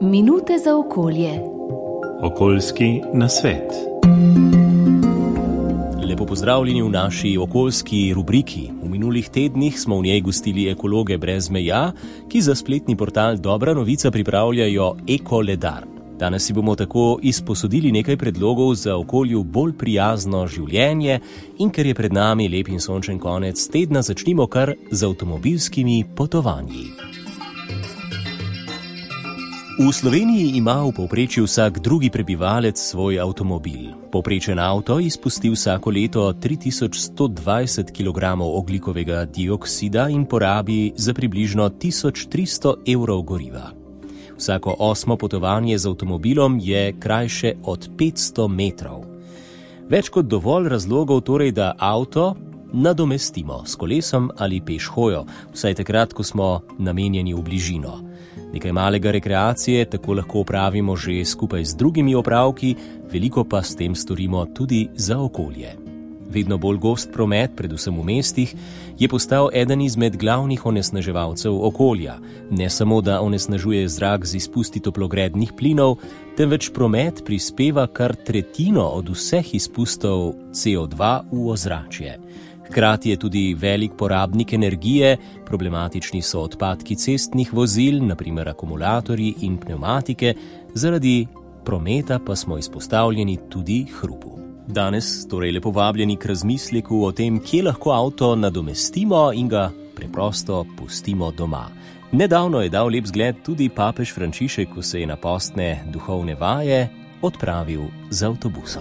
Minute za okolje. Okoljski nasvet. Lepo pozdravljeni v naši okoljski rubriki. V minulih tednih smo v njej gostili ekologe brez meja, ki za spletni portal Dobra novica pripravljajo ekoledar. Danes si bomo tako izposodili nekaj predlogov za okolju bolj prijazno življenje in ker je pred nami lep in sončen konec tedna, začnimo kar z avtomobilskimi potovanji. V Sloveniji ima v povprečju vsak drugi prebivalec svoj avtomobil. Povprečen avto izpusti vsako leto 3120 kg ogljikovega dioksida in porabi za približno 1300 evrov goriva. Vsako 8. potovanje z avtomobilom je krajše od 500 metrov. Več kot dovolj razlogov torej, da avto nadomestimo s kolesom ali pešhojo, vsaj takrat, ko smo namenjeni v bližino. Nekaj malega rekreacije tako lahko opravimo že skupaj z drugimi opravki, veliko pa s tem storimo tudi za okolje. Vedno bolj gost promet, predvsem v mestih, je postal eden izmed glavnih onesnaževalcev okolja. Ne samo, da onesnažuje zrak z izpusti toplogrednih plinov, temveč promet prispeva kar tretjino od vseh izpustov CO2 v ozračje. Hkrati je tudi velik porabnik energije, problematični so odpadki cestnih vozil, na primer akumulatorji in pnevmatike, zaradi prometa pa smo izpostavljeni tudi hrupu. Danes torej lepo vabljeni k razmisleku o tem, kje lahko avto nadomestimo in ga preprosto pustimo doma. Nedavno je dal lep zgled tudi papež Frančišek, ko se je na postne duhovne vaje odpravil z avtobusom.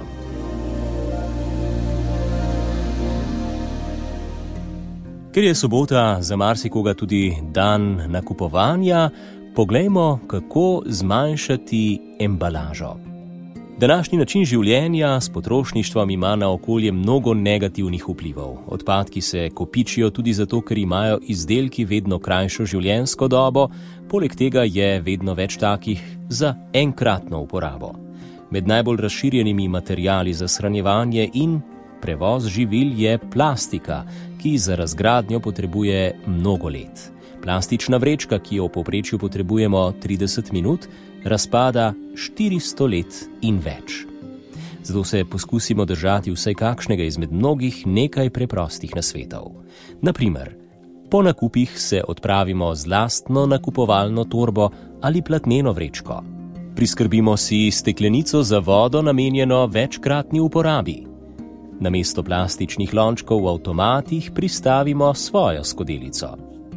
Ker je sobota za marsikoga tudi dan nakupovanja, poglejmo, kako zmanjšati embalažo. Današnji način življenja s potrošništvom ima na okolje mnogo negativnih vplivov. Odpadki se kopičijo tudi zato, ker imajo izdelki vedno krajšo življenjsko dobo, poleg tega je vedno več takih za enkratno uporabo. Med najbolj razširjenimi materiali za shranjevanje in prevoz živil je plastika, ki za razgradnjo potrebuje mnogo let. Plastična vrečka, ki jo v povprečju potrebujemo 30 minut, razpada 400 let in več. Zato se poskusimo držati vsaj kakšnega izmed mnogih nekaj preprostih nasvetov. Na primer, po nakupih se odpravimo z lastno nakupovalno torbo ali platneno vrečko. Priskrbimo si steklenico za vodo namenjeno večkratni uporabi. Namesto plastičnih lončkov v avtomatih pristavimo svojo skodelico.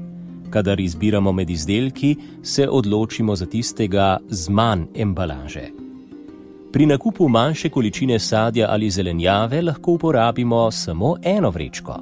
Kadar izbiramo med izdelki, se odločimo za tistega z manj embalaže. Pri nakupu manjše količine sadja ali zelenjave lahko uporabimo samo eno vrečko.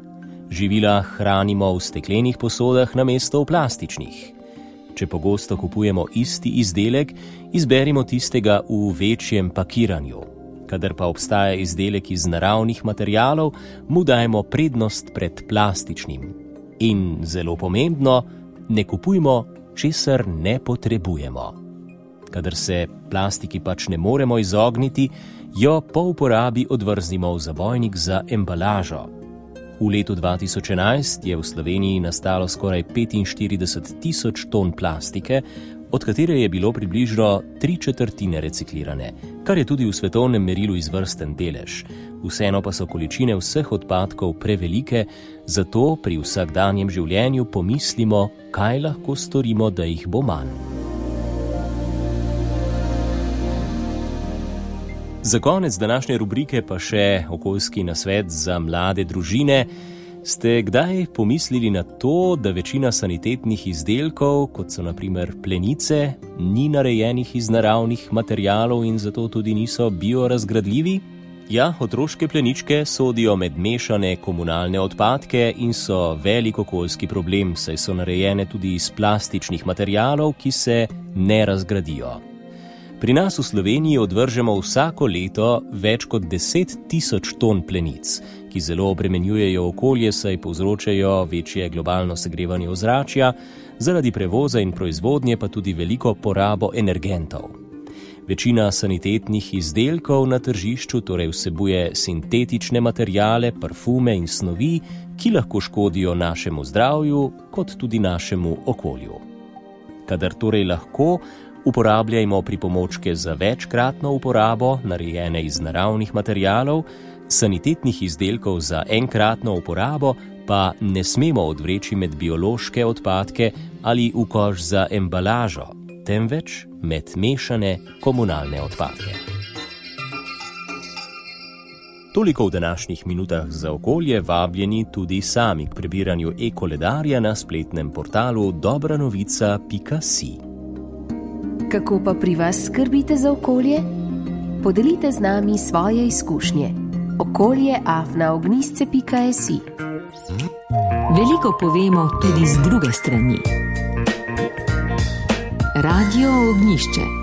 Živila hranimo v steklenih posodah namesto v plastičnih. Če pogosto kupujemo isti izdelek, izberimo tistega v večjem pakiranju. Kadar pa obstaja izdelek iz naravnih materialov, mu dajemo prednost pred plastičnim. In zelo pomembno, ne kupujmo, česar ne potrebujemo. Kadar se plastiki pač ne moremo izogniti, jo po uporabi odvrznimo v zabojnik za embalažo. V letu 2011 je v Sloveniji nastalo skoraj 45 tisoč ton plastike, od katere je bilo približno 3/4 reciklirane, kar je tudi v svetovnem merilu izvrsten delež. Vseeno pa so količine vseh odpadkov prevelike, zato pri vsakdanjem življenju pomislimo, kaj lahko storimo, da jih bo manj. Za konec današnje rubrike pa še okoljski nasvet za mlade družine. Ste kdaj pomislili na to, da večina sanitetnih izdelkov, kot so na primer plenice, ni narejenih iz naravnih materialov in zato tudi niso biorazgradljivi? Ja, otroške pleničke sodijo med mešane komunalne odpadke in so velik okoljski problem, saj so narejene tudi iz plastičnih materialov, ki se ne razgradijo. Pri nas v Sloveniji odvržemo vsako leto več kot 10 tisoč ton plenic, ki zelo obremenjujejo okolje, saj povzročajo večje globalno segrevanje ozračja, zaradi prevoza in proizvodnje pa tudi veliko porabo energentov. Večina sanitetnih izdelkov na tržišču torej vsebuje sintetične materiale, parfume in snovi, ki lahko škodijo našemu zdravju kot tudi našemu okolju. Kadar torej lahko, Uporabljajmo pripomočke za večkratno uporabo, narejene iz naravnih materialov, sanitetnih izdelkov za enkratno uporabo pa ne smemo odvreči med biološke odpadke ali v koš za embalažo, temveč med mešane komunalne odpadke. Toliko v današnjih minutah za okolje, vabljeni tudi sami k prebiranju e-koledarja na spletnem portalu dobranovica.si. Kako pa pri vas skrbite za okolje? Podelite z nami svoje izkušnje. okolje@ognisce.si. Veliko povemo tudi z druge strani. Radio Ognjišče.